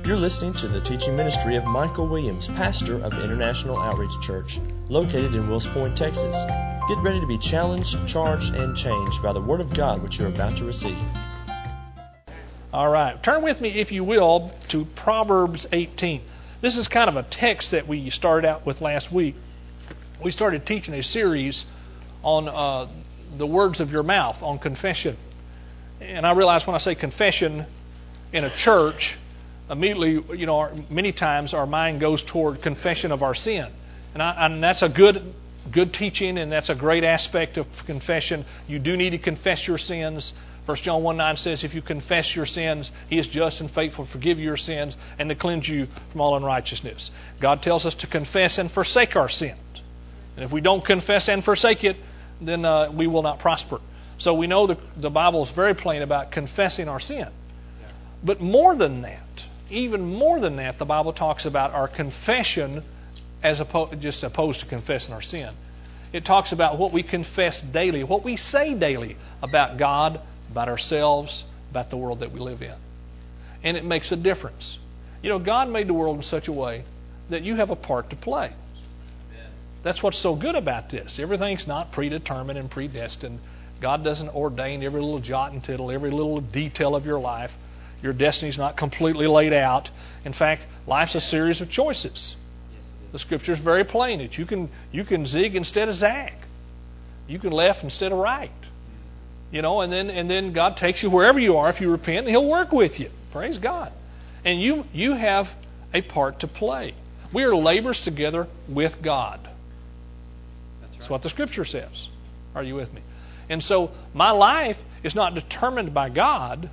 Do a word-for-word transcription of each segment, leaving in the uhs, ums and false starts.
You're listening to the teaching ministry of Michael Williams, pastor of International Outreach Church, located in Wills Point, Texas. Get ready to be challenged, charged, and changed by the Word of God which you're about to receive. All right. Turn with me, if you will, to Proverbs eighteen. This is kind of a text that we started out with last week. We started teaching a series on uh, the words of your mouth, on confession. And I realize when I say confession in a church, immediately, you know, our, many times our mind goes toward confession of our sin. And, I, and that's a good good teaching, and that's a great aspect of confession. You do need to confess your sins. First John one nine says, if you confess your sins, He is just and faithful to forgive your sins and to cleanse you from all unrighteousness. God tells us to confess and forsake our sins. And if we don't confess and forsake it, then uh, we will not prosper. So we know the, the Bible is very plain about confessing our sin. But more than that, even more than that, the Bible talks about our confession as opposed, just opposed to confessing our sin. It talks about what we confess daily, what we say daily about God, about ourselves, about the world that we live in. And it makes a difference. You know, God made the world in such a way that you have a part to play. That's what's so good about this. Everything's not predetermined and predestined. God doesn't ordain every little jot and tittle, every little detail of your life. Your destiny's not completely laid out. In fact, life's a series of choices. The Scripture's very plain that you can you can zig instead of zag. You can left instead of right. You know, and then and then God takes you wherever you are if you repent, and He'll work with you. Praise God. And you you have a part to play. We are laborers together with God. That's, right. That's what the Scripture says. Are you with me? And so my life is not determined by God.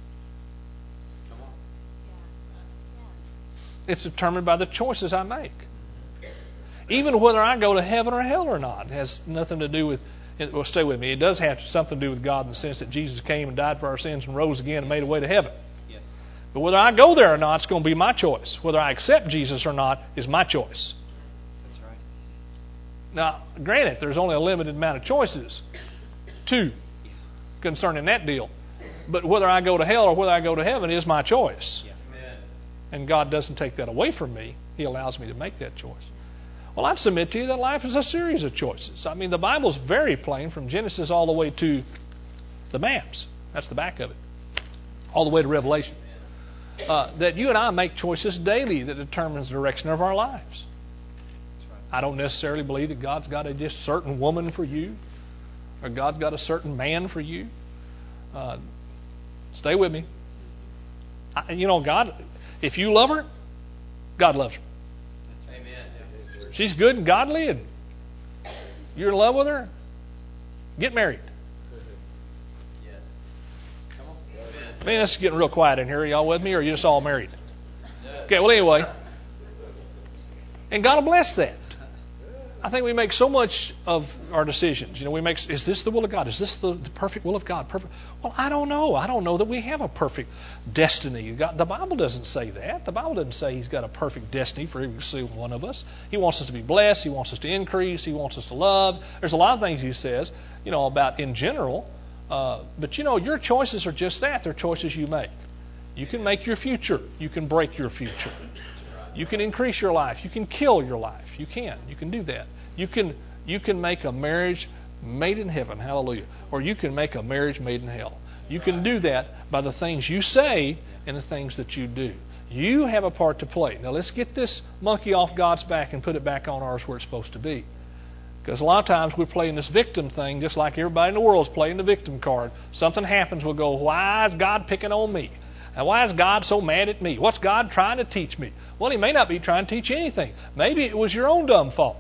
It's determined by the choices I make. Even whether I go to heaven or hell or not has nothing to do with, well, stay with me, it does have something to do with God in the sense that Jesus came and died for our sins and rose again and made a way to heaven. Yes. But whether I go there or not, it's going to be my choice. Whether I accept Jesus or not is my choice. That's right. Now, granted, there's only a limited amount of choices, two, concerning that deal. But whether I go to hell or whether I go to heaven is my choice. Yeah. And God doesn't take that away from me. He allows me to make that choice. Well, I'd submit to you that life is a series of choices. I mean, the Bible's very plain from Genesis all the way to the maps. That's the back of it. All the way to Revelation. Uh, that you and I make choices daily that determines the direction of our lives. I don't necessarily believe that God's got a just certain woman for you, or God's got a certain man for you. Uh, stay with me. I, you know, God... If you love her, God loves her. Amen. She's good and godly, and you're in love with her, get married. Yes. Come on. Man, this is getting real quiet in here. Are y'all with me, or are you just all married? Okay, well, anyway. And God will bless that. I think we make so much of our decisions. You know, we make, is this the will of God? Is this the, the perfect will of God? Perfect. Well, I don't know. I don't know that we have a perfect destiny. God, the Bible doesn't say that. The Bible doesn't say He's got a perfect destiny for every single one of us. He wants us to be blessed. He wants us to increase. He wants us to love. There's a lot of things He says, you know, about in general. Uh, but, you know, your choices are just that. They're choices you make. You can make your future. You can break your future. You can increase your life. You can kill your life. You can. You can do that. You can you can make a marriage made in heaven. Hallelujah. Or you can make a marriage made in hell. You can do that by the things you say and the things that you do. You have a part to play. Now let's get this monkey off God's back and put it back on ours where it's supposed to be. Because a lot of times we're playing this victim thing just like everybody in the world is playing the victim card. Something happens, we'll go, why is God picking on me? And why is God so mad at me? What's God trying to teach me? Well, He may not be trying to teach you anything. Maybe it was your own dumb fault.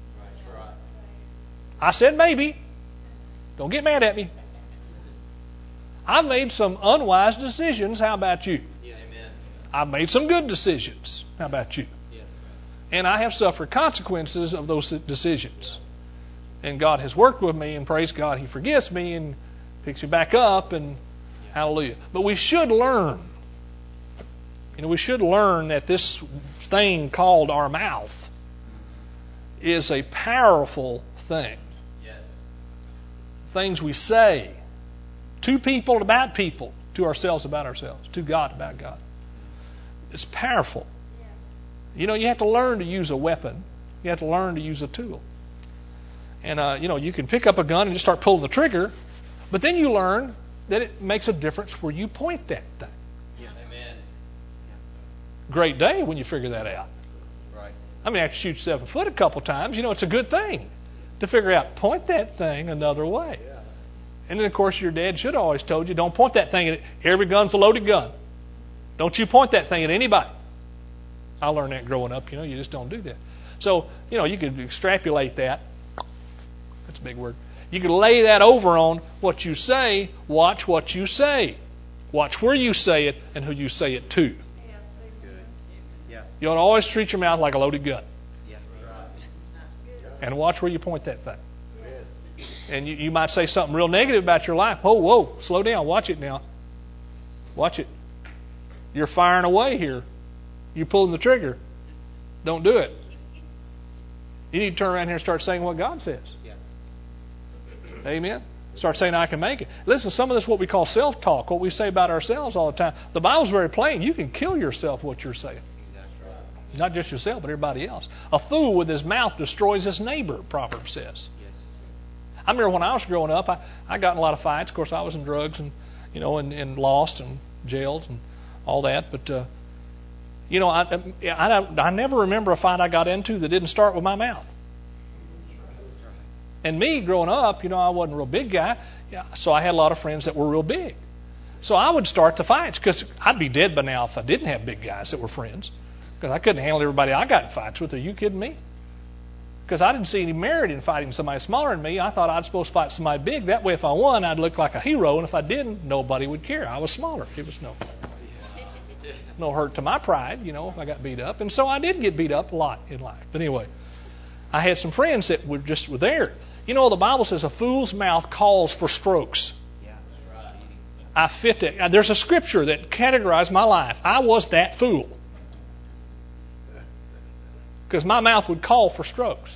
I said maybe. Don't get mad at me. I've made some unwise decisions. How about you? Yes. I've made some good decisions. How about you? Yes. And I have suffered consequences of those decisions. And God has worked with me, and praise God, He forgives me and picks me back up, and yeah. Hallelujah. But we should learn. You know, we should learn that this thing called our mouth is a powerful thing. Yes. Things we say to people about people, to ourselves about ourselves, to God about God. It's powerful. You know, you have to learn to use a weapon. You have to learn to use a tool. And, uh, you know, you can pick up a gun and just start pulling the trigger, but then you learn that it makes a difference where you point that thing. Yeah. Amen. Great day when you figure that out. Right. I mean, after you shoot seven foot a couple times, you know, it's a good thing to figure out, point that thing another way. Yeah. And then, of course, your dad should have always told you, don't point that thing at it. Every gun's a loaded gun. Don't you point that thing at anybody. I learned that growing up, you know, you just don't do that. So, you know, you could extrapolate that. That's a big word. You could lay that over on what you say. Watch what you say. Watch where you say it and who you say it to. Yeah, that's good. Yeah. You ought to always treat your mouth like a loaded gun. Yeah. Right. And watch where you point that thing. And you, you might say something real negative about your life. Whoa, whoa, slow down. Watch it now. Watch it. You're firing away here. You're pulling the trigger. Don't do it. You need to turn around here and start saying what God says. Yeah. Amen. Start saying, I can make it. Listen, some of this is what we call self-talk, what we say about ourselves all the time. The Bible's very plain. You can kill yourself with what you're saying. Exactly right. Not just yourself, but everybody else. A fool with his mouth destroys his neighbor, Proverbs says. Yes. I remember when I was growing up, I, I got in a lot of fights. Of course, I was in drugs and, you know, and, and lost and jails and all that. But, uh, you know, I, I, I never remember a fight I got into that didn't start with my mouth. And me, growing up, you know, I wasn't a real big guy, yeah, so I had a lot of friends that were real big. So I would start the fights, because I'd be dead by now if I didn't have big guys that were friends, because I couldn't handle everybody I got in fights with. Are you kidding me? Because I didn't see any merit in fighting somebody smaller than me. I thought I'd supposed to fight somebody big. That way, if I won, I'd look like a hero, and if I didn't, nobody would care. I was smaller. It was no, no hurt to my pride, you know, if I got beat up. And so I did get beat up a lot in life. But anyway, I had some friends that were just were there. You know, the Bible says a fool's mouth calls for strokes. Yeah, that's right. I fit that. There's a scripture that categorized my life. I was that fool. Because my mouth would call for strokes.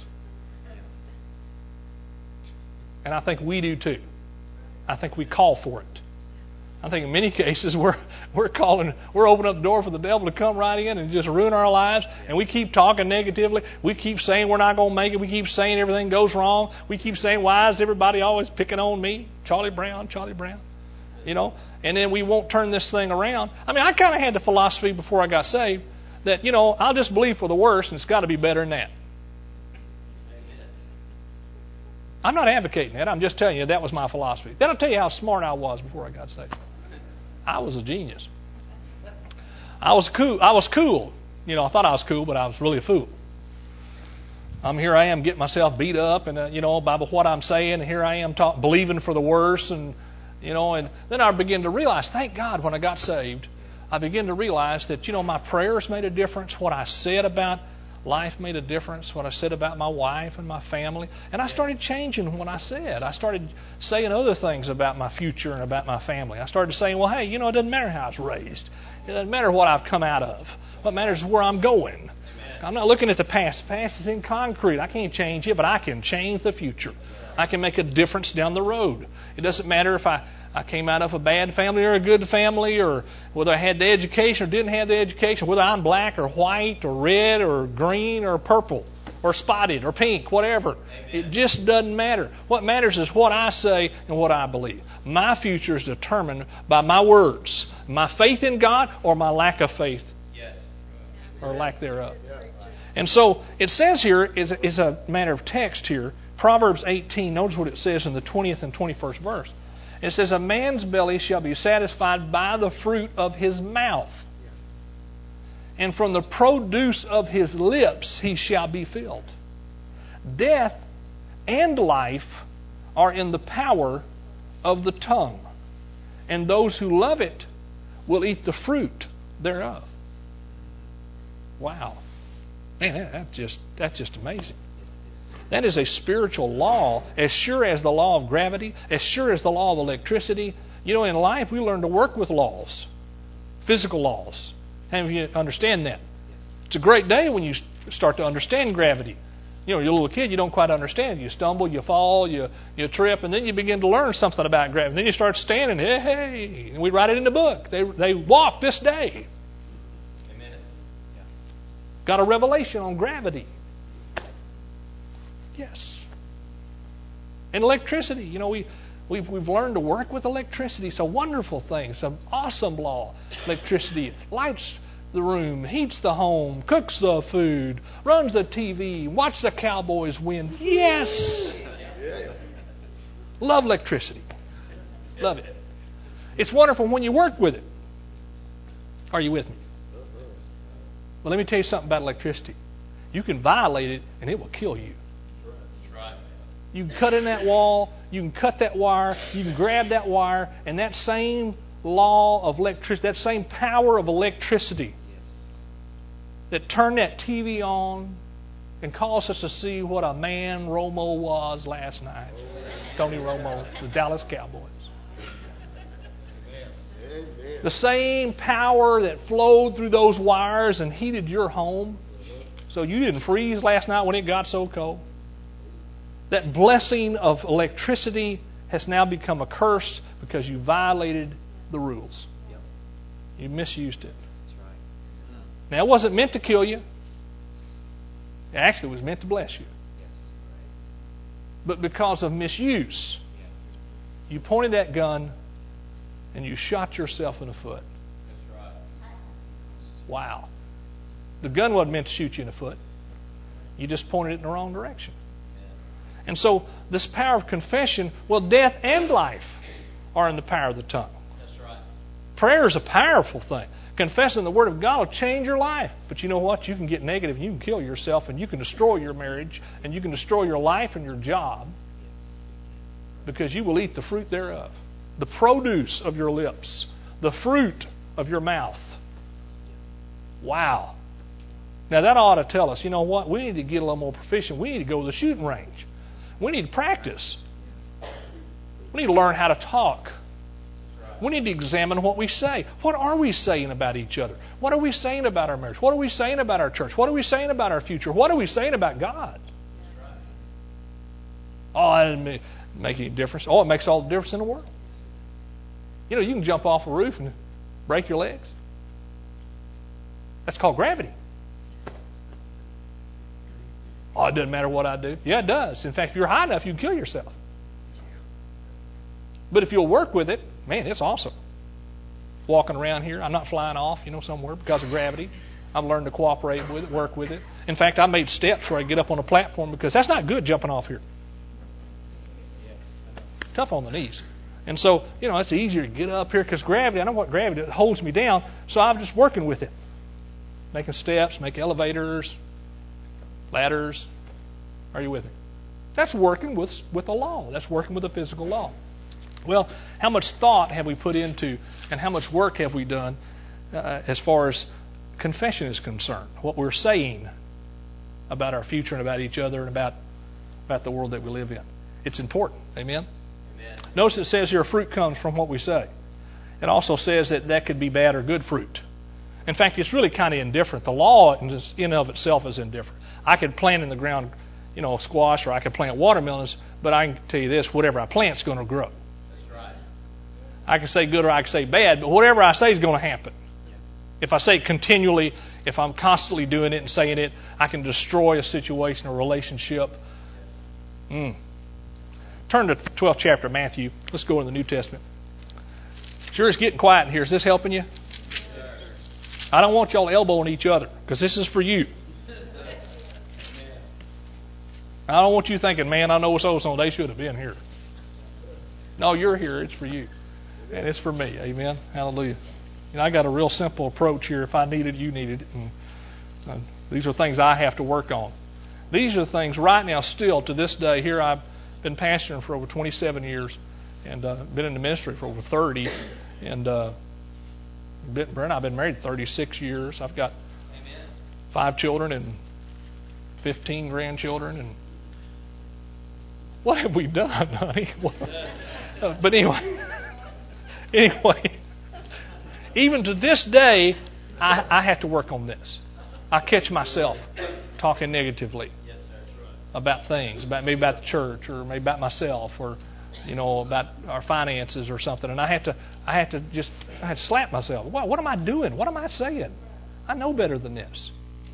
And I think we do too. I think we call for it. I think in many cases we're we're calling, we're opening up the door for the devil to come right in and just ruin our lives. And we keep talking negatively. We keep saying we're not going to make it. We keep saying everything goes wrong. We keep saying, why is everybody always picking on me? Charlie Brown, Charlie Brown. You know, and then we won't turn this thing around. I mean, I kind of had the philosophy before I got saved that, you know, I'll just believe for the worst, and it's got to be better than that. I'm not advocating that. I'm just telling you that was my philosophy. Then I'll tell you how smart I was before I got saved. I was a genius. I was cool. I was cool. You know, I thought I was cool, but I was really a fool. I'm here. I am getting myself beat up, and uh, you know, by what I'm saying, and here I am talk, believing for the worst, and you know, and then I begin to realize. Thank God, when I got saved, I began to realize that you know my prayers made a difference. What I said about life made a difference. What I said about my wife and my family. And I started changing what I said. I started saying other things about my future and about my family. I started saying, well, hey, you know, it doesn't matter how I was raised. It doesn't matter what I've come out of. What matters is where I'm going. I'm not looking at the past. The past is in concrete. I can't change it, but I can change the future. I can make a difference down the road. It doesn't matter if I, I came out of a bad family or a good family, or whether I had the education or didn't have the education, whether I'm black or white or red or green or purple or spotted or pink, whatever. Amen. It just doesn't matter. What matters is what I say and what I believe. My future is determined by my words, my faith in God or my lack of faith, yes, or lack thereof. And so it says here, is is a matter of text here, Proverbs eighteen, notice what it says in the twentieth and twenty-first verse. It says, a man's belly shall be satisfied by the fruit of his mouth, and from the produce of his lips he shall be filled. Death and life are in the power of the tongue, and those who love it will eat the fruit thereof. Wow. Man, that's just, that's just amazing. That is a spiritual law, as sure as the law of gravity, as sure as the law of electricity. You know, in life we learn to work with laws, physical laws. How many of you understand that? It's a great day when you start to understand gravity. You know, you're a little kid, you don't quite understand it. You stumble, you fall, you you trip, and then you begin to learn something about gravity. And then you start standing, hey, hey, and we write it in the book. They they walk this day. Amen. Got a revelation on gravity. Yes. And electricity. You know, we, we've, we've learned to work with electricity. It's a wonderful thing. It's an awesome law. Electricity lights the room, heats the home, cooks the food, runs the T V, watch the Cowboys win. Yes! Love electricity. Love it. It's wonderful when you work with it. Are you with me? Well, let me tell you something about electricity. You can violate it and it will kill you. You can cut in that wall, you can cut that wire, you can grab that wire, and that same law of electricity, that same power of electricity that turned that T V on and caused us to see what a man Romo was last night. Tony Romo, the Dallas Cowboys. The same power that flowed through those wires and heated your home so you didn't freeze last night when it got so cold. That blessing of electricity has now become a curse because you violated the rules. You misused it. Now, it wasn't meant to kill you. It actually was meant to bless you. But because of misuse, you pointed that gun and you shot yourself in the foot. Wow. The gun wasn't meant to shoot you in the foot. You just pointed it in the wrong direction. And so this power of confession, well, death and life are in the power of the tongue. That's right. Prayer is a powerful thing. Confessing the Word of God will change your life. But you know what? You can get negative and you can kill yourself and you can destroy your marriage and you can destroy your life and your job because you will eat the fruit thereof. The produce of your lips. The fruit of your mouth. Wow. Now that ought to tell us, you know what? We need to get a little more proficient. We need to go to the shooting range. We need to practice. We need to learn how to talk. We need to examine what we say. What are we saying about each other? What are we saying about our marriage? What are we saying about our church? What are we saying about our future? What are we saying about God? Oh, that doesn't make any difference. Oh, it makes all the difference in the world. You know, you can jump off a roof and break your legs. That's called gravity. Oh, it doesn't matter what I do. Yeah, it does. In fact, if you're high enough, you can kill yourself. But if you'll work with it, man, it's awesome. Walking around here, I'm not flying off, you know, somewhere because of gravity. I've learned to cooperate with it, work with it. In fact, I made steps where I get up on a platform because that's not good jumping off here. Tough on the knees. And so, you know, it's easier to get up here because gravity, I know what gravity it holds me down, so I'm just working with it. Making steps, make elevators, ladders. Are you with me? That's working with, with the law. That's working with the physical law. Well, how much thought have we put into and how much work have we done uh, as far as confession is concerned? What we're saying about our future and about each other and about, about the world that we live in. It's important. Amen? Amen. Notice it says here fruit comes from what we say. It also says that that could be bad or good fruit. In fact, it's really kind of indifferent. The law in and of itself is indifferent. I could plant in the ground, you know, squash, or I could plant watermelons, but I can tell you this, whatever I plant is going to grow. That's right. I can say good or I can say bad, but whatever I say is going to happen. If I say it continually, if I'm constantly doing it and saying it, I can destroy a situation or relationship. Mm. Turn to the twelfth chapter of Matthew. Let's go in the New Testament. Sure, it's getting quiet in here. Is this helping you? I don't want y'all elbowing each other because this is for you. I don't want you thinking, man, I know so-and-so, they should have been here. No, you're here. It's for you. And it's for me. Amen. Hallelujah. You know, I got a real simple approach here. If I need it, you need it. And uh, these are things I have to work on. These are things right now still to this day. Here I've been pastoring for over twenty-seven years and uh, been in the ministry for over thirty. And uh, Brent and I've been married thirty-six years. I've got Amen. five children and fifteen grandchildren. And what have we done, honey? uh, but anyway, anyway, even to this day, I, I have to work on this. I catch myself talking negatively yes, sir. about things, about maybe about the church or maybe about myself or you know about our finances or something, and I have to I have to just I have to slap myself. What, what am I doing? What am I saying? I know better than this.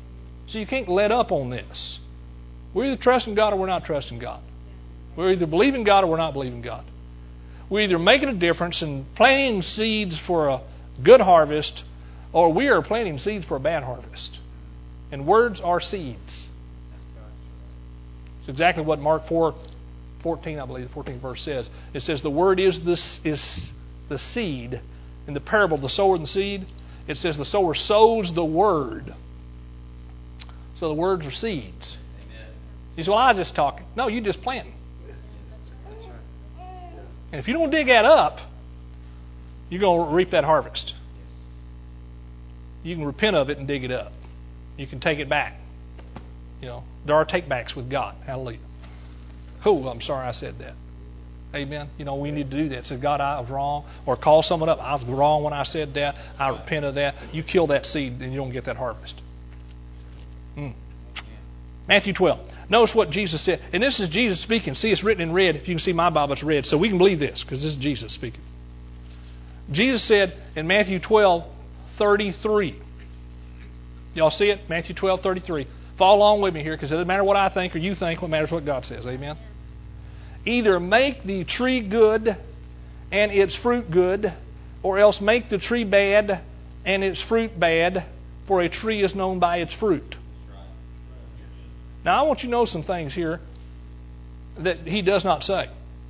So you can't let up on this. We're either trusting God or we're not trusting God. We're either believing God or we're not believing God. We're either making a difference and planting seeds for a good harvest, or we are planting seeds for a bad harvest. And words are seeds. It's exactly what Mark four fourteen, I believe, the fourteenth verse says. It says the word is the, is the seed. In the parable of the sower and the seed, it says the sower sows the word. So the words are seeds. Amen. You say, well, I was just talking. No, you just planting. That's right. And if you don't dig that up, you're going to reap that harvest. Yes. You can repent of it and dig it up. You can take it back. You know, there are takebacks with God. Hallelujah. Oh, I'm sorry I said that. Amen. You know, we need to do that. Say, God, I was wrong. Or call someone up. I was wrong when I said that. I repent of that. You kill that seed and you don't get that harvest. Mm. Matthew twelve. Notice what Jesus said. And this is Jesus speaking. See, it's written in red. If you can see my Bible, it's red. So we can believe this because this is Jesus speaking. Jesus said in Matthew twelve thirty-three. Y'all see it? Matthew twelve thirty-three. Follow along with me here because it doesn't matter what I think or you think. What matters what God says. Amen. Either make the tree good and its fruit good, or else make the tree bad and its fruit bad, for a tree is known by its fruit. Now, I want you to know some things here that he does not say.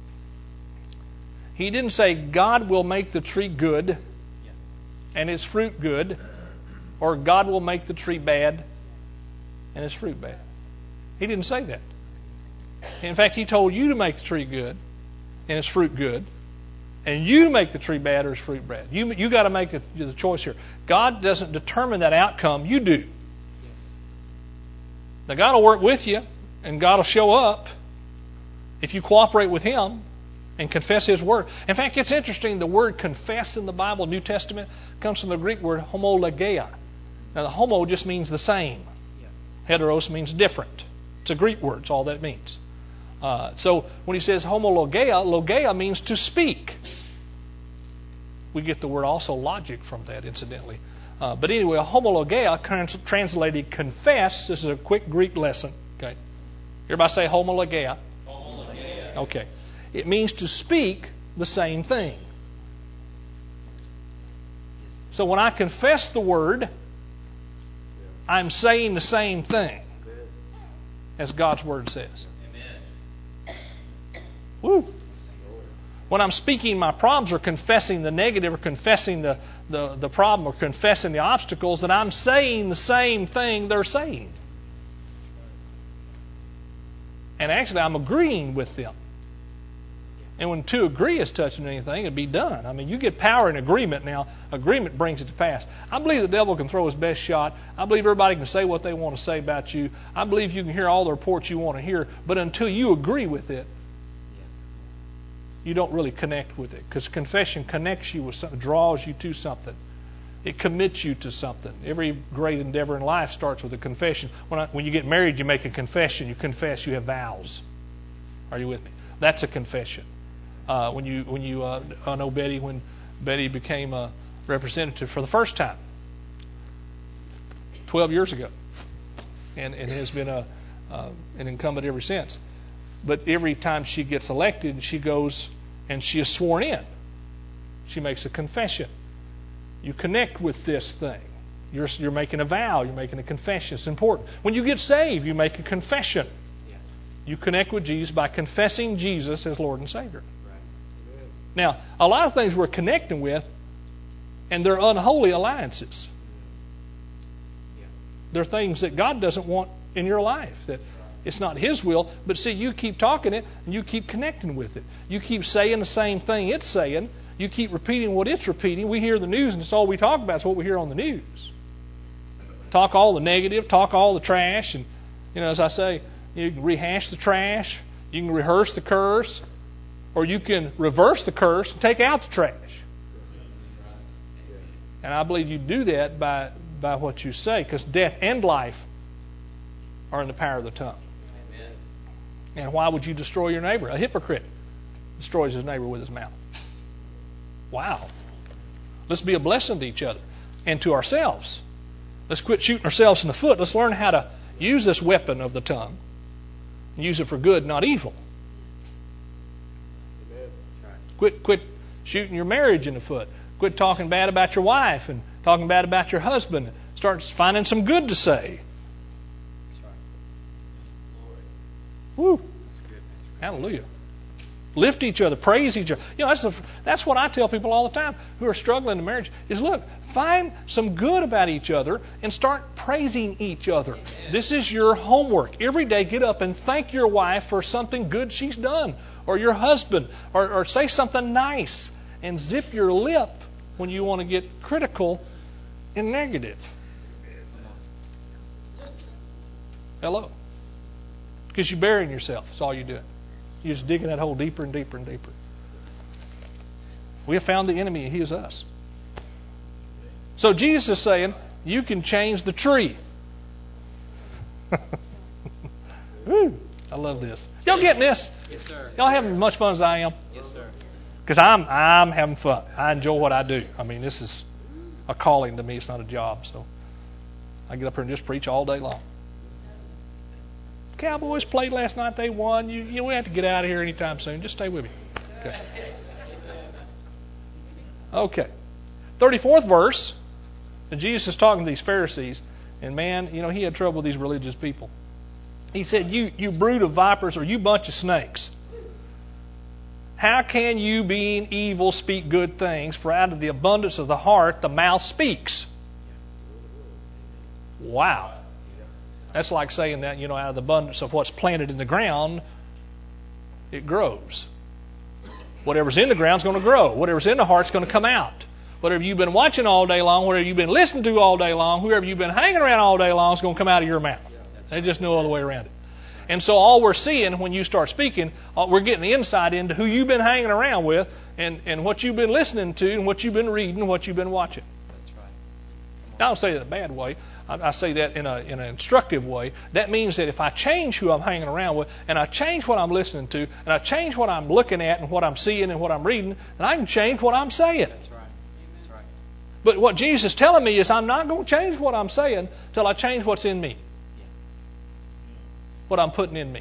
He didn't say God will make the tree good and its fruit good, or God will make the tree bad and its fruit bad. He didn't say that. In fact, he told you to make the tree good and its fruit good, and you make the tree bad or its fruit bad. You you got to make the, the choice here. God doesn't determine that outcome. You do. Yes. Now, God will work with you, and God will show up if you cooperate with Him and confess His word. In fact, it's interesting. The word confess in the Bible, New Testament, comes from the Greek word homologeia. Now, the homo just means the same. Yeah. Heteros means different. It's a Greek word. It's all that means. Uh, so when he says homologeia, logeia means to speak. We get the word also logic from that, incidentally. Uh, but anyway, homologeia, trans- translated confess. This is a quick Greek lesson. Okay, everybody say homologeia. Homologeia. Okay, it means to speak the same thing. So when I confess the word, I'm saying the same thing as God's word says. Woo. When I'm speaking my problems or confessing the negative or confessing the, the, the problem or confessing the obstacles, then I'm saying the same thing they're saying. And actually, I'm agreeing with them. And when to agree is touching anything, it'd be done. I mean, you get power in agreement now. Agreement brings it to pass. I believe the devil can throw his best shot. I believe everybody can say what they want to say about you. I believe you can hear all the reports you want to hear. But until you agree with it, you don't really connect with it. Because confession connects you with something, draws you to something. It commits you to something. Every great endeavor in life starts with a confession. When, I, when you get married, you make a confession. You confess. You have vows. Are you with me? That's a confession. Uh, when you, when you, uh, I know Betty, when Betty became a representative for the first time, twelve years ago, and, and has been a, uh, an incumbent ever since. But every time she gets elected, she goes and she is sworn in. She makes a confession. You connect with this thing. You're, you're making a vow. You're making a confession. It's important. When you get saved, you make a confession. You connect with Jesus by confessing Jesus as Lord and Savior. Now, a lot of things we're connecting with, and they're unholy alliances. They're things that God doesn't want in your life. That it's not His will, but see, you keep talking it, and you keep connecting with it. You keep saying the same thing it's saying. You keep repeating what it's repeating. We hear the news, and it's all we talk about is what we hear on the news. Talk all the negative, talk all the trash, and, you know, as I say, you can rehash the trash, you can rehearse the curse, or you can reverse the curse and take out the trash. And I believe you do that by, by what you say, because death and life are in the power of the tongue. Amen. And why would you destroy your neighbor? A hypocrite destroys his neighbor with his mouth. Wow. Let's be a blessing to each other and to ourselves. Let's quit shooting ourselves in the foot. Let's learn how to use this weapon of the tongue and use it for good, not evil. Amen. Quit, quit shooting your marriage in the foot. Quit talking bad about your wife and talking bad about your husband. Start finding some good to say. That's right. Woo! That's good. Hallelujah. Lift each other, praise each other. You know, that's, the, that's what I tell people all the time who are struggling in marriage is, look, find some good about each other and start praising each other. Amen. This is your homework. Every day get up and thank your wife for something good she's done, or your husband, or, or say something nice, and zip your lip when you want to get critical and negative. Hello? Because you're burying yourself. That's all you're doing. You're just digging that hole deeper and deeper and deeper. We have found the enemy, and he is us. So Jesus is saying, you can change the tree. Woo, I love this. Y'all getting this? Yes, sir. Y'all having as much fun as I am? Yes, sir. Because I'm, I'm having fun. I enjoy what I do. I mean, this is a calling to me. It's not a job. So I get up here and just preach all day long. Cowboys played last night. They won. You, you don't have to get out of here anytime soon. Just stay with me. Okay. Okay. thirty-fourth verse. And Jesus is talking to these Pharisees. And man, you know, he had trouble with these religious people. He said, you, you brood of vipers, or you bunch of snakes. How can you, being evil, speak good things? For out of the abundance of the heart, the mouth speaks. Wow. That's like saying that, you know, out of the abundance of what's planted in the ground, it grows. Whatever's in the ground is going to grow. Whatever's in the heart is going to come out. Whatever you've been watching all day long, whatever you've been listening to all day long, whoever you've been hanging around all day long is going to come out of your mouth. There's just no other way around it. And so all we're seeing when you start speaking, we're getting the insight into who you've been hanging around with and, and what you've been listening to and what you've been reading and what you've been watching. That's right. I don't say that in a bad way. I, I say that in a in an instructive way. That means that if I change who I'm hanging around with and I change what I'm listening to and I change what I'm looking at and what I'm seeing and what I'm reading, then I can change what I'm saying. That's right. That's right. But what Jesus is telling me is I'm not going to change what I'm saying until I change what's in me. What I'm putting in me.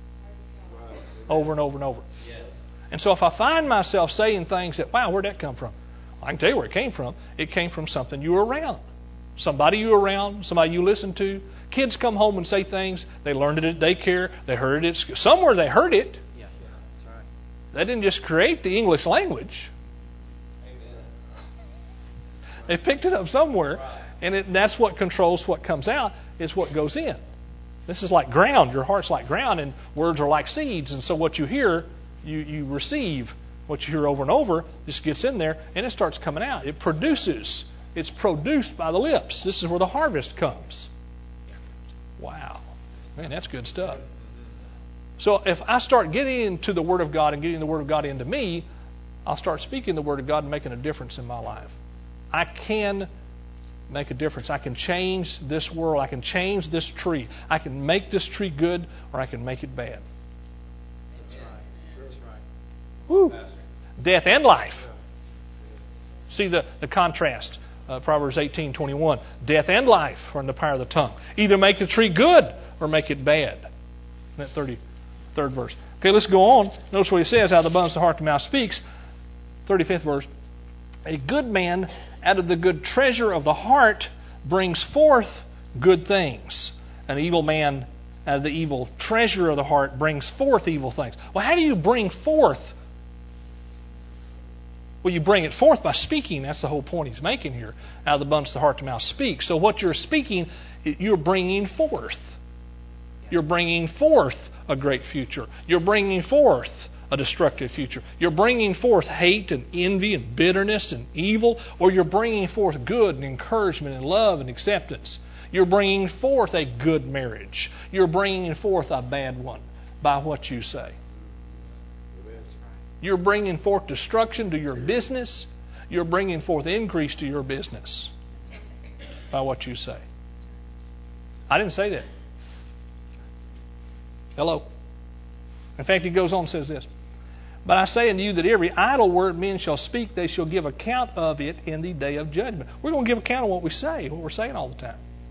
Over and over and over. Yes. And so if I find myself saying things that, wow, where'd that come from? I can tell you where it came from. It came from something you were around. Somebody you were around, somebody you listened to. Kids come home and say things. They learned it at daycare. They heard it at school. Somewhere they heard it. Yeah. That's right. They didn't just create the English language. Amen. They picked it up somewhere. And it, that's what controls what comes out, is what goes in. This is like ground. Your heart's like ground, and words are like seeds. And so what you hear, you, you receive. What you hear over and over just gets in there, and it starts coming out. It produces. It's produced by the lips. This is where the harvest comes. Wow. Man, that's good stuff. So if I start getting into the Word of God and getting the Word of God into me, I'll start speaking the Word of God and making a difference in my life. I can make a difference. I can change this world. I can change this tree. I can make this tree good, or I can make it bad. That's right. That's right. Woo. Death and life. See the, the contrast. Uh, Proverbs eighteen twenty-one. Death and life are in the power of the tongue. Either make the tree good or make it bad. That thirty-third verse. Okay, let's go on. Notice what he says. Out of the abundance of the heart the mouth speaks. thirty-fifth verse. A good man out of the good treasure of the heart brings forth good things. An evil man out of the evil treasure of the heart brings forth evil things. Well, how do you bring forth? Well, you bring it forth by speaking. That's the whole point he's making here. Out of the abundance of the heart the mouth speaks. So what you're speaking, you're bringing forth. You're bringing forth a great future. You're bringing forth a destructive future. You're bringing forth hate and envy and bitterness and evil, or you're bringing forth good and encouragement and love and acceptance. You're bringing forth a good marriage. You're bringing forth a bad one by what you say. You're bringing forth destruction to your business. You're bringing forth increase to your business by what you say. I didn't say that. Hello. In fact, he goes on and says this. But I say unto you that every idle word men shall speak, they shall give account of it in the day of judgment. We're going to give account of what we say, what we're saying all the time.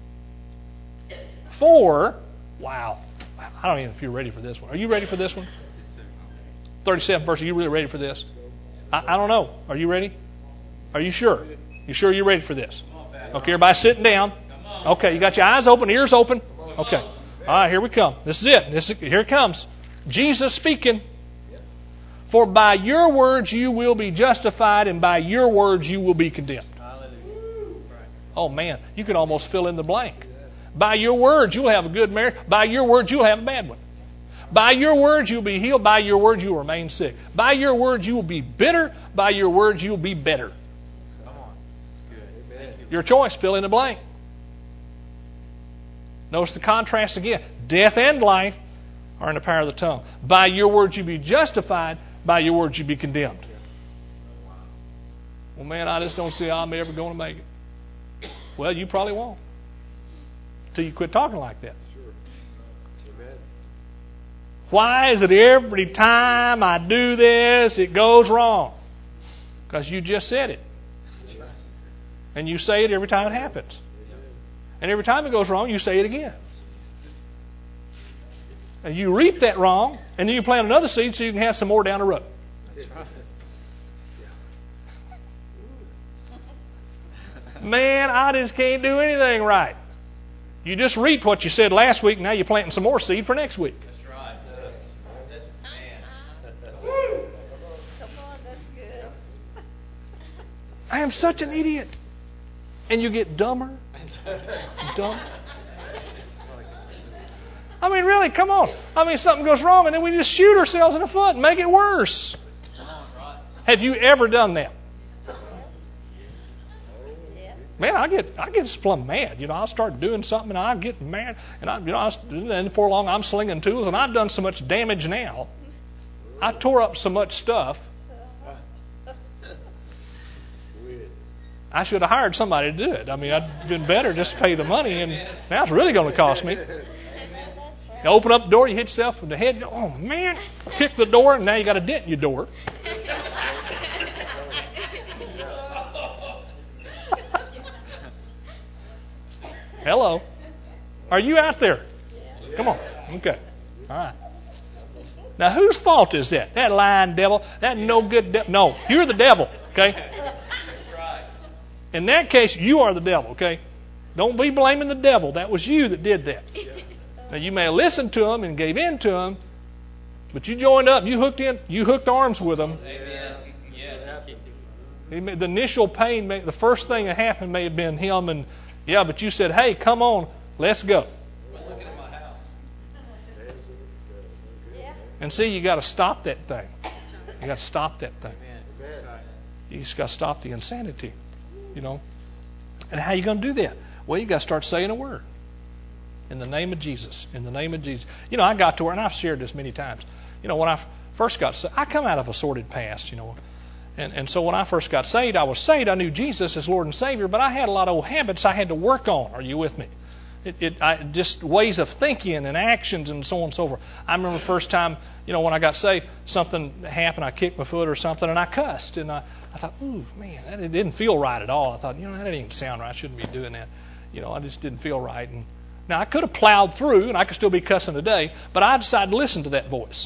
For, wow, I don't even know if you're ready for this one. Are you ready for this one? thirty-seventh verse, are you really ready for this? I, I don't know. Are you ready? Are you sure? You sure you're ready for this? Okay, everybody sitting down. Okay, you got your eyes open, ears open? Okay. All right, here we come. This is it. This is, here it comes. Jesus speaking. For by your words you will be justified, and by your words you will be condemned. Oh man, you can almost fill in the blank. By your words you'll have a good marriage. By your words you'll have a bad one. By your words you'll be healed. By your words you'll remain sick. By your words you will be bitter. By your words you'll be better. Come on. That's good. Thank you. Your choice, fill in the blank. Notice the contrast again. Death and life are in the power of the tongue. By your words you be justified. By your words you be condemned. Well, man, I just don't see how I'm ever going to make it. Well, you probably won't. Until you quit talking like that. Why is it every time I do this, it goes wrong? Because you just said it. And you say it every time it happens. And every time it goes wrong, you say it again. And you reap that wrong, and then you plant another seed so you can have some more down the road. Man, I just can't do anything right. You just reaped what you said last week, and now you're planting some more seed for next week. That's right. That's, man. Come on, that's good. I am such an idiot. And you get dumber. and Dumber. I mean, really, come on. I mean, something goes wrong, and then we just shoot ourselves in the foot and make it worse. Have you ever done that? Man, I get I get plumb mad. You know, I'll start doing something, and I get mad, and I, you know, I, and before long I'm slinging tools, and I've done so much damage now. I tore up so much stuff. I should have hired somebody to do it. I mean, I'd been better just to pay the money, and now it's really going to cost me. You open up the door, you hit yourself in the head. Oh man! Kick the door, and now you got a dent in your door. Hello. Are you out there? Come on. Okay. All right. Now, whose fault is that? That lying devil? That no good devil? No, you're the devil. Okay. In that case, you are the devil. Okay. Don't be blaming the devil. That was you that did that. Now, you may have listened to him and gave in to him, but you joined up. You hooked in. You hooked arms with him. Amen. The initial pain, may, the first thing that happened may have been him, and yeah, but you said, "Hey, come on, let's go." Looking at my house. And see, you got to stop that thing. You got to stop that thing. You just got to stop the insanity, you know. And how are you going to do that? Well, you got to start saying a word. In the name of Jesus. In the name of Jesus. You know, I got to where, and I've shared this many times. You know, when I first got saved, I come out of a sordid past, you know. And and so when I first got saved, I was saved. I knew Jesus as Lord and Savior, but I had a lot of old habits I had to work on. Are you with me? It, it I, just ways of thinking and actions and so on and so forth. I remember the first time, you know, when I got saved, something happened. I kicked my foot or something, and I cussed. And I, I thought, ooh, man, that it didn't feel right at all. I thought, you know, that didn't sound right. I shouldn't be doing that. You know, I just didn't feel right. And now, I could have plowed through, and I could still be cussing today, but I decided to listen to that voice.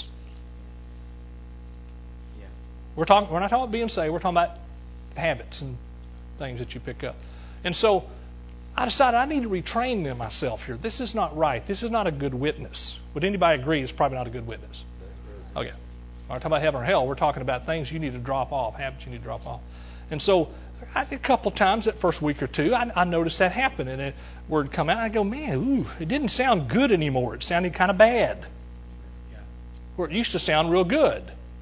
Yeah. We're talking. We're not talking about being saved. We're talking about habits and things that you pick up. And so I decided I need to retrain myself here. This is not right. This is not a good witness. Would anybody agree it's probably not a good witness? Okay. We're not talking about heaven or hell. We're talking about things you need to drop off, habits you need to drop off. And so I, a couple of times that first week or two, I, I noticed that happen. And a word come out, and I go, man, ooh, it didn't sound good anymore. It sounded kind of bad. Yeah. Where it used to sound real good.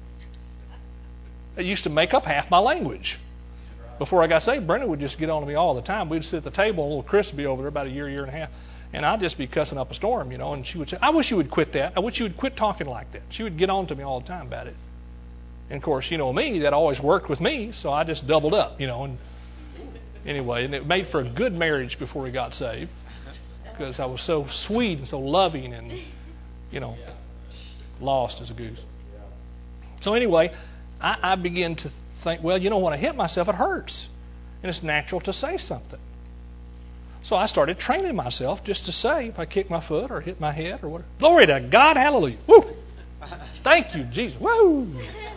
It used to make up half my language. Before I got saved, Brenda would just get on to me all the time. We'd sit at the table, and little Chris would be over there about a year, year and a half, and I'd just be cussing up a storm, you know, and she would say, I wish you would quit that. I wish you would quit talking like that. She would get on to me all the time about it. And, of course, you know me, that always worked with me, so I just doubled up, you know. And anyway, and it made for a good marriage before we got saved because I was so sweet and so loving and, you know, lost as a goose. So anyway, I, I began to think, well, you know, when I hit myself, it hurts. And it's natural to say something. So I started training myself just to say if I kick my foot or hit my head or whatever. Glory to God, hallelujah. Woo! Thank you, Jesus. Woo!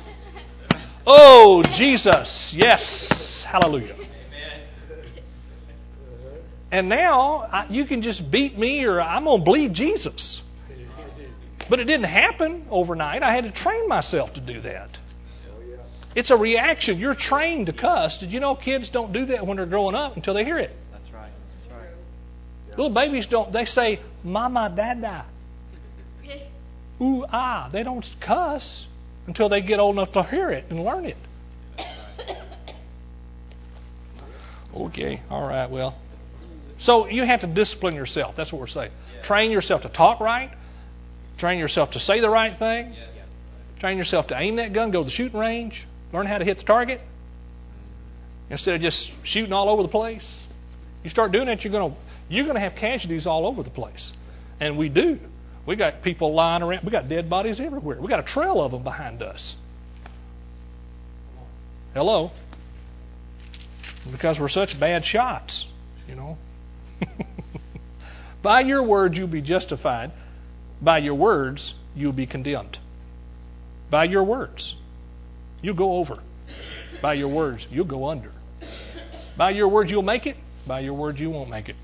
Oh, Jesus. Yes. Hallelujah. And now I, you can just beat me or I'm going to bleed Jesus. But it didn't happen overnight. I had to train myself to do that. It's a reaction. You're trained to cuss. Did you know kids don't do that when they're growing up until they hear it? That's right. That's right. Little babies don't. They say, Mama, Dada. Ooh, ah. They don't cuss until they get old enough to hear it and learn it. Okay. All right. Well. So you have to discipline yourself. That's what we're saying. Train yourself to talk right. Train yourself to say the right thing. Train yourself to aim that gun, go to the shooting range. Learn how to hit the target. Instead of just shooting all over the place. You start doing that, you're going to you're going to have casualties all over the place. And we do. We got people lying around. We got dead bodies everywhere. We got a trail of them behind us. Hello? Because we're such bad shots, you know. By your words you'll be justified. By your words you'll be condemned. By your words you'll go over. By your words you'll go under. By your words you'll make it. By your words you won't make it.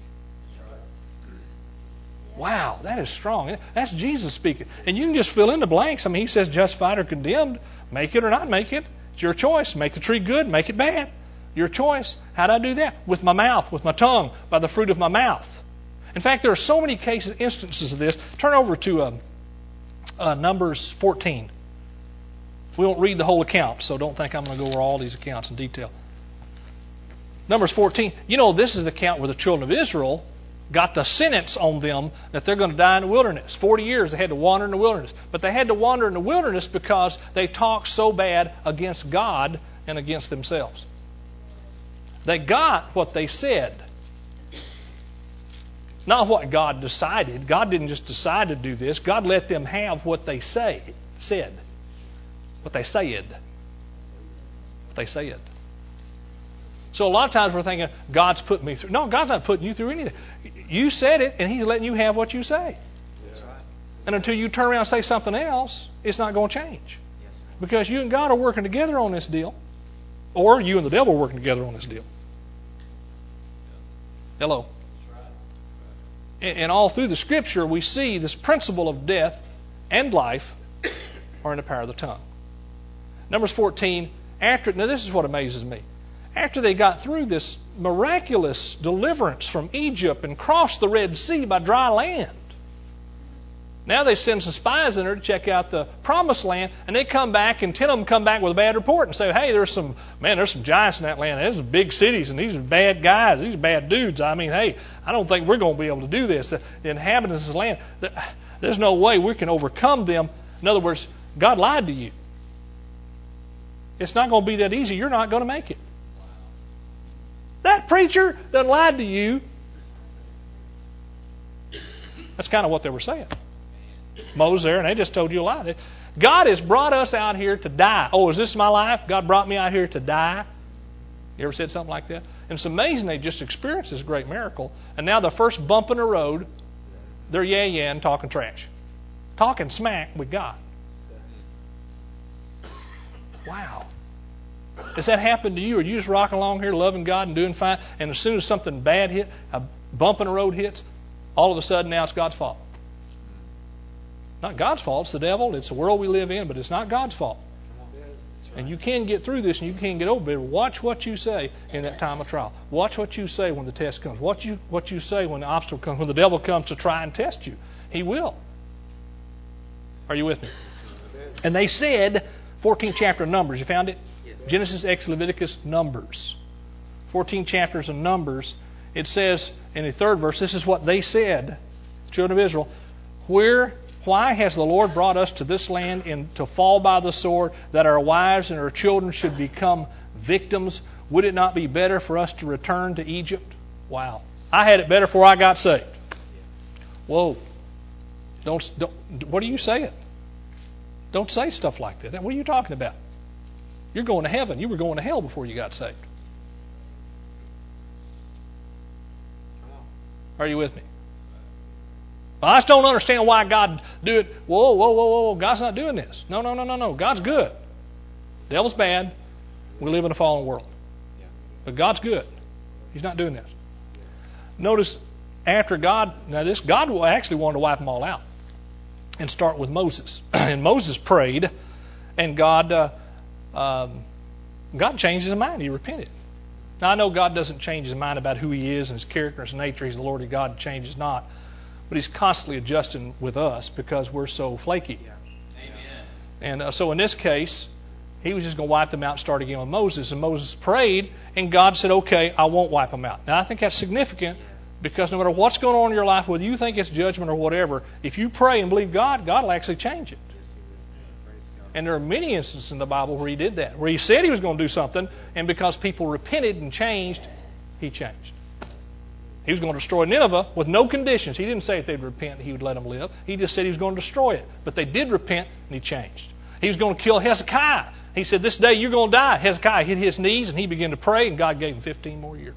Wow, that is strong. That's Jesus speaking. And you can just fill in the blanks. I mean, he says justified or condemned. Make it or not make it. It's your choice. Make the tree good, make it bad. Your choice. How do I do that? With my mouth, with my tongue, by the fruit of my mouth. In fact, there are so many cases, instances of this. Turn over to uh, uh, Numbers fourteen. We won't read the whole account, so don't think I'm going to go over all these accounts in detail. Numbers fourteen. You know, this is the account where the children of Israel got the sentence on them that they're going to die in the wilderness. Forty years they had to wander in the wilderness. But they had to wander in the wilderness because they talked so bad against God and against themselves. They got what they said. Not what God decided. God didn't just decide to do this. God let them have what they say, said. What they said. What they said. So a lot of times we're thinking, God's putting me through. No, God's not putting you through anything. You said it, and He's letting you have what you say. That's right. And until you turn around and say something else, it's not going to change. Yes. Because you and God are working together on this deal. Or you and the devil are working together on this deal. Hello. And all through the Scripture, we see this principle of death and life are in the power of the tongue. Numbers fourteen, after, now this is what amazes me. After they got through this miraculous deliverance from Egypt and crossed the Red Sea by dry land, now they send some spies in there to check out the promised land, and they come back, and ten of them come back with a bad report and say, hey, there's some, man, there's some giants in that land. There's some big cities, and these are bad guys. These are bad dudes. I mean, hey, I don't think we're going to be able to do this. The inhabitants of this land, there's no way we can overcome them. In other words, God lied to you. It's not going to be that easy. You're not going to make it. That preacher that lied to you. That's kind of what they were saying. Moses there, and they just told you a lie. God has brought us out here to die. Oh, is this my life? God brought me out here to die? You ever said something like that? And it's amazing they just experienced this great miracle. And now the first bump in the road, they're yeah-yeah talking trash. Talking smack with God. Wow. Has that happened to you? Are you just rocking along here loving God and doing fine, and as soon as something bad hit, a bump in the road hits, all of a sudden now it's God's fault? Not God's fault. It's the devil. It's the world we live in, but it's not God's fault. And you can get through this and you can get over it. Watch what you say in that time of trial. Watch what you say when the test comes. Watch you, what you say when the obstacle comes, when the devil comes to try and test you. He will. Are you with me? And they said, fourteenth chapter of Numbers. You found it? Yes. Genesis, Exodus, Leviticus, Numbers. fourteen chapters of Numbers. It says in the third verse, this is what they said, children of Israel, where... Why has the Lord brought us to this land in, to fall by the sword, that our wives and our children should become victims? Would it not be better for us to return to Egypt? Wow. I had it better before I got saved. Whoa. Don't, don't, what are you saying? Don't say stuff like that. What are you talking about? You're going to heaven. You were going to hell before you got saved. Are you with me? Well, I just don't understand why God do it. Whoa, whoa, whoa, whoa. God's not doing this. No, no, no, no, no. God's good. Devil's bad. We live in a fallen world. But God's good. He's not doing this. Notice after God, now this, God actually wanted to wipe them all out and start with Moses. And Moses prayed, and God, uh, um, God changed his mind. He repented. Now I know God doesn't change his mind about who He is and His character and His nature. He's the Lord of God, changes not. But He's constantly adjusting with us because we're so flaky. Amen. And uh, so in this case, He was just going to wipe them out and start again with Moses. And Moses prayed, and God said, okay, I won't wipe them out. Now I think that's significant because no matter what's going on in your life, whether you think it's judgment or whatever, if you pray and believe God, God will actually change it. And there are many instances in the Bible where He did that, where He said He was going to do something, and because people repented and changed, He changed. He was going to destroy Nineveh with no conditions. He didn't say if they'd repent, He would let them live. He just said He was going to destroy it. But they did repent, and He changed. He was going to kill Hezekiah. He said, this day you're going to die. Hezekiah hit his knees, and he began to pray, and God gave him fifteen more years.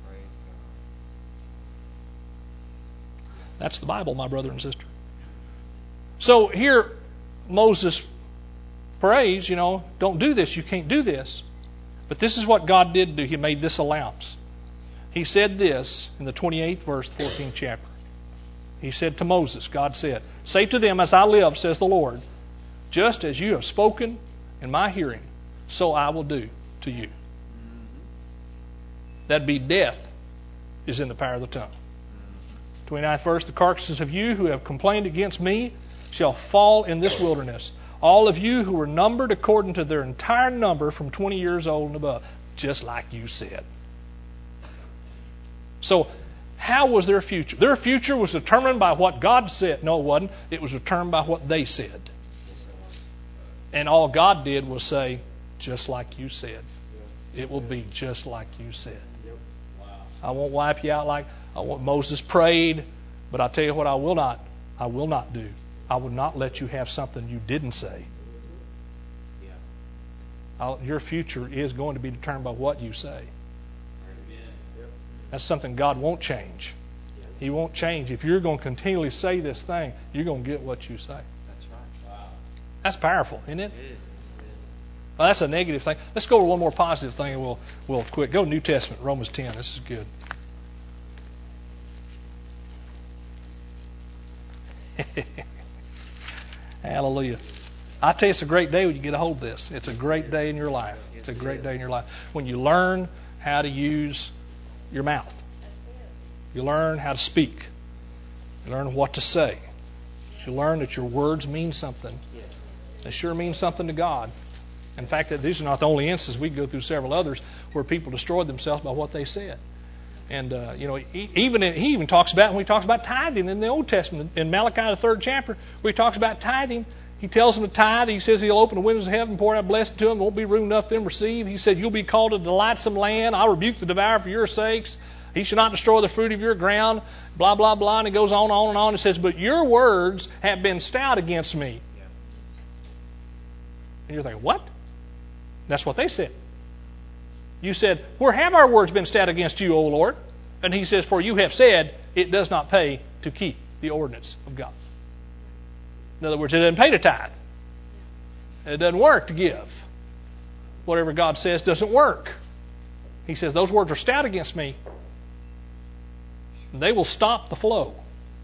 That's the Bible, my brother and sister. So here, Moses prays, you know, don't do this, you can't do this. But this is what God did do. He made this allowance. He said this in the twenty-eighth verse, fourteenth chapter. He said to Moses, God said, say to them, as I live, says the Lord, just as you have spoken in my hearing, so I will do to you. That'd be death is in the power of the tongue. twenty-ninth verse, the carcasses of you who have complained against me shall fall in this wilderness. All of you who were numbered according to their entire number from twenty years old and above, just like you said. So, how was their future? Their future was determined by what God said. No, it wasn't. It was determined by what they said. And all God did was say, just like you said. It will be just like you said. I won't wipe you out like I want. Moses prayed, but I'll tell you what I will not, I will not do. I will not let you have something you didn't say. I'll, your future is going to be determined by what you say. That's something God won't change. He won't change. If you're going to continually say this thing, you're going to get what you say. That's right. Wow. That's powerful, isn't it? It is. Well, that's a negative thing. Let's go over one more positive thing, and we'll we'll quit. Go to New Testament, Romans ten. This is good. Hallelujah. I tell you, it's a great day when you get a hold of this. It's a great day in your life. It's a great day in your life. When you learn how to use your mouth. You learn how to speak. You learn what to say. You learn that your words mean something. They sure mean something to God. In fact, these are not the only instances. We go through several others where people destroyed themselves by what they said. And, uh, you know, even he even talks about, when he talks about tithing in the Old Testament, in Malachi, the third chapter, where he talks about tithing, he tells them to tithe. He says he'll open the windows of heaven and pour out blessing to them. There won't be room enough for them to receive. He said, you'll be called a delightsome land. I'll rebuke the devourer for your sakes. He shall not destroy the fruit of your ground. Blah, blah, blah. And it goes on and on and on. It says, but your words have been stout against me. And you're thinking, what? That's what they said. You said, where have our words been stout against you, O Lord? And he says, for you have said, it does not pay to keep the ordinance of God. In other words, it doesn't pay to tithe. It doesn't work to give. Whatever God says doesn't work. He says, those words are stout against me. They will stop the flow.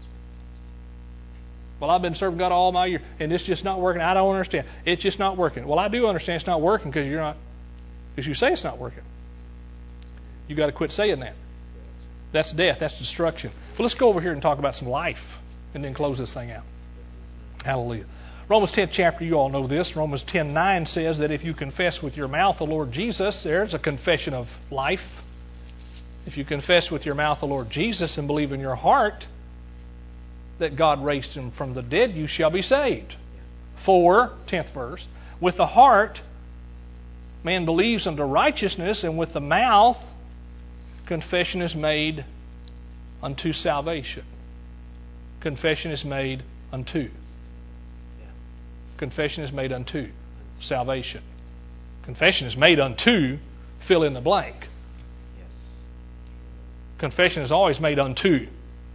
Well, I've been serving God all my year, and it's just not working. I don't understand. It's just not working. Well, I do understand it's not working because you're not, because you say it's not working. You got to quit saying that. That's death. That's destruction. Well, let's go over here and talk about some life, and then close this thing out. Hallelujah. Romans tenth chapter, you all know this. Romans ten nine says that if you confess with your mouth the Lord Jesus, there's a confession of life. If you confess with your mouth the Lord Jesus and believe in your heart that God raised him from the dead, you shall be saved. For, tenth verse, with the heart man believes unto righteousness, and with the mouth confession is made unto salvation. Confession is made unto. Confession is made unto salvation. Confession is made unto, fill in the blank. Confession is always made unto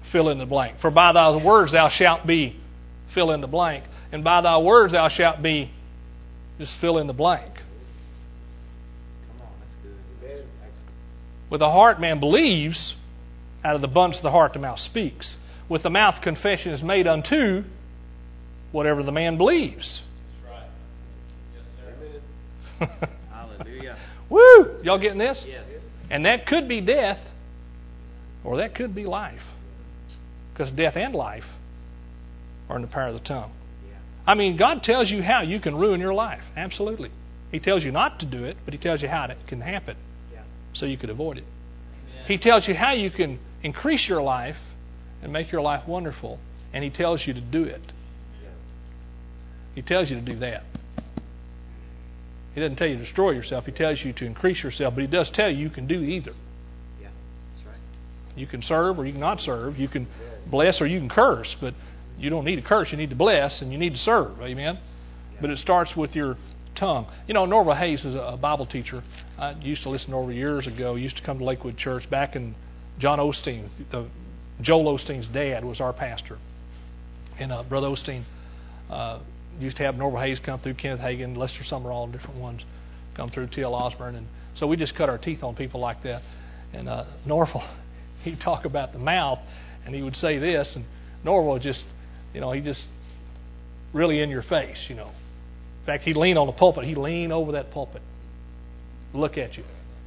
fill in the blank. For by thy words thou shalt be, fill in the blank. And by thy words thou shalt be, just fill in the blank. Come on, that's good. With the heart man believes, out of the abundance of the heart the mouth speaks. With the mouth confession is made unto whatever the man believes. That's right. Yes, sir. Hallelujah. Woo! Y'all getting this? Yes. And that could be death, or that could be life. Because death and life are in the power of the tongue. Yeah. I mean, God tells you how you can ruin your life. Absolutely. He tells you not to do it, but He tells you how it can happen Yeah. so you could avoid it. Amen. He tells you how you can increase your life and make your life wonderful, and He tells you to do it. Yeah. He tells you to do that. He doesn't tell you to destroy yourself. He tells you to increase yourself, but He does tell you you can do either. Yeah. That's right. You can serve or you can not serve. You can bless or you can curse, but you don't need to curse. You need to bless and you need to serve. Amen? Yeah. But it starts with your tongue. You know, Norval Hayes was a Bible teacher. I used to listen to Norval years ago. He used to come to Lakewood Church back in John Osteen. The, Joel Osteen's dad was our pastor. And uh, Brother Osteen uh, used to have Norval Hayes come through, Kenneth Hagin, Lester Summerall, different ones come through, T L Osborne. And so we just cut our teeth on people like that. And uh, Norval, he'd talk about the mouth, and he would say this, and Norval just, you know, he just really in your face, you know. In fact, he'd lean on the pulpit. He'd lean over that pulpit, look at you.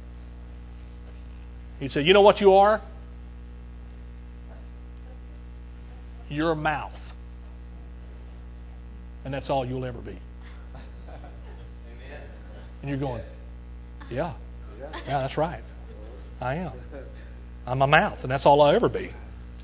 He'd say, you know what you are? Your mouth. And that's all you'll ever be. And you're going, yeah, yeah, that's right. I am. I'm a mouth, and that's all I'll ever be.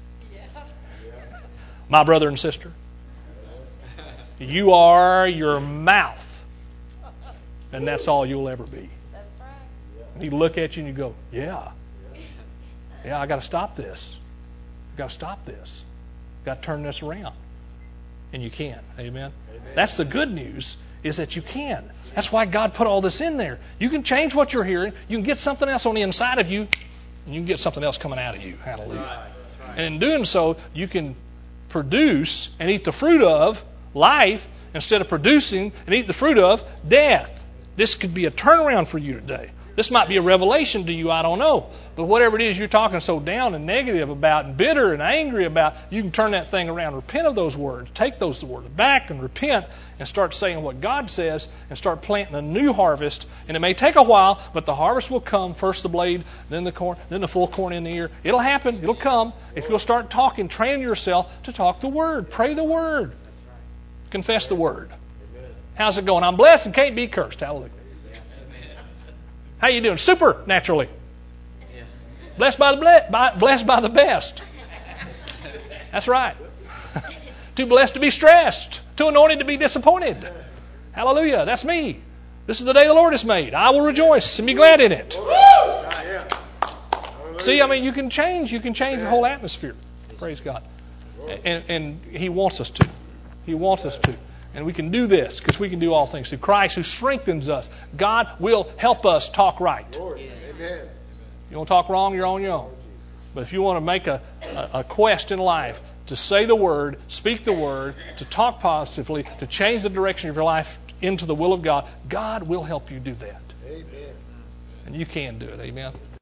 My brother and sister, you are your mouth, and that's all you'll ever be. That's right. And he'd look at you and you go, yeah, yeah, I got to stop this. I got to stop this. Got to turn this around. And you can. Amen? Amen. That's the good news, is that you can. That's why God put all this in there. You can change what you're hearing. You can get something else on the inside of you, and you can get something else coming out of you. Hallelujah. That's right. That's right. And in doing so, you can produce and eat the fruit of life instead of producing and eat the fruit of death. This could be a turnaround for you today. This might be a revelation to you, I don't know. But whatever it is you're talking so down and negative about and bitter and angry about, you can turn that thing around. Repent of those words. Take those words back and repent and start saying what God says and start planting a new harvest. And it may take a while, but the harvest will come. First the blade, then the corn, then the full corn in the ear. It'll happen. It'll come. If you'll start talking, train yourself to talk the Word. Pray the Word. Confess the Word. How's it going? I'm blessed and can't be cursed. Hallelujah. How you doing? Supernaturally. Blessed by the ble- by, blessed by the best. That's right. Too blessed to be stressed. Too anointed to be disappointed. Hallelujah. That's me. This is the day the Lord has made. I will rejoice and be glad in it. See, I mean, you can change. You can change the whole atmosphere. Praise God. And, and He wants us to. He wants us to. And we can do this because we can do all things through Christ who strengthens us. God will help us talk right. Amen. You want to talk wrong, you're on your own. But if you want to make a, a, a quest in life to say the Word, speak the Word, to talk positively, to change the direction of your life into the will of God, God will help you do that. Amen. And you can do it. Amen.